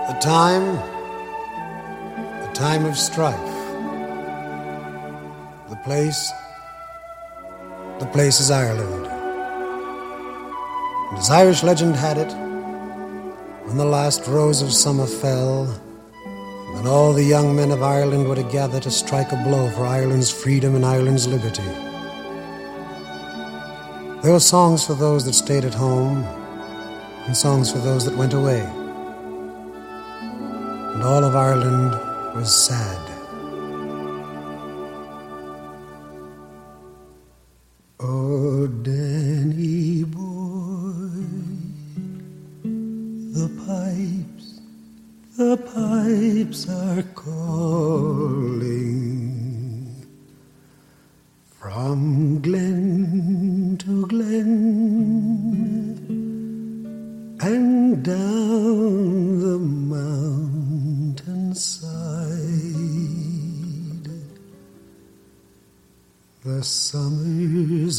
A time of strife. The place is Ireland. And as Irish legend had it, when the last rose of summer fell, then all the young men of Ireland were to gather to strike a blow for Ireland's freedom and Ireland's liberty. There were songs for those that stayed at home, and songs for those that went away. And all of Ireland was sad. Oh, Danny boy, the pipes are calling from glen to glen and down the mountainside. The summer's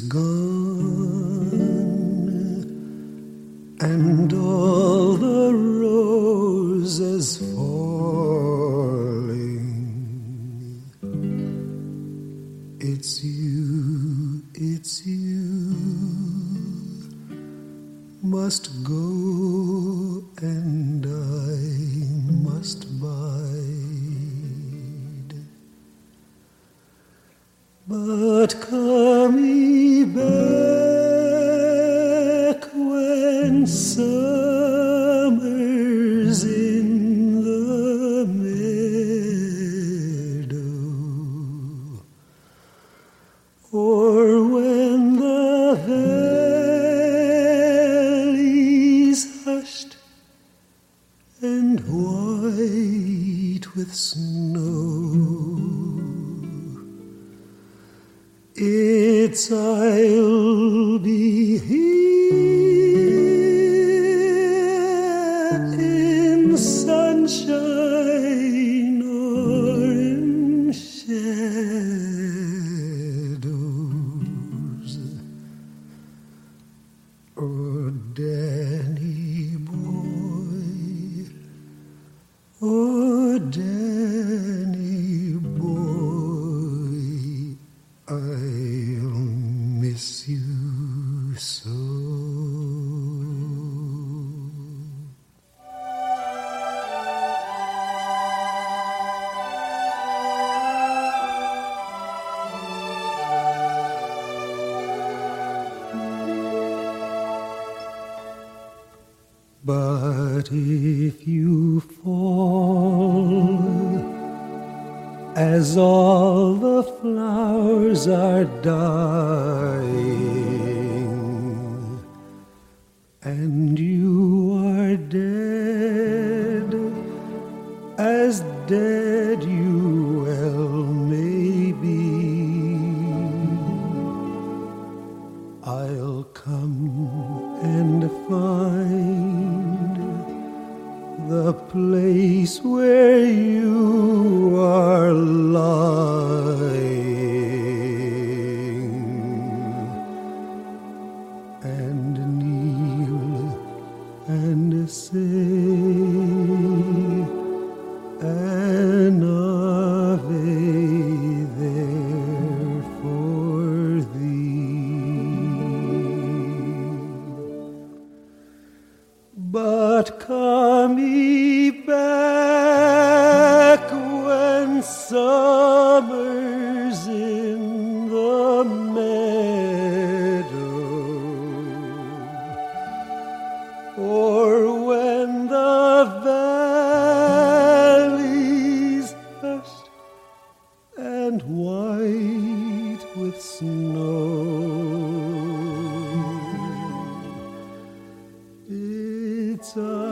gone and all the roses falling. It's you must go and I must bide. But come ye back when summer's in the meadow, or when the valley's hushed and white with snow. It's I'll be here in sunshine or in shadows. Oh, Danny boy, oh, Danny boy, I'll miss you so. But if you fall as all the flowers are dying, and you are dead, as dead you well may be, I'll come and find the place where you are lying, and kneel and say an Ave there for thee. But come ye back when summer's in the meadow, or when the valley's hushed and white with snow. It's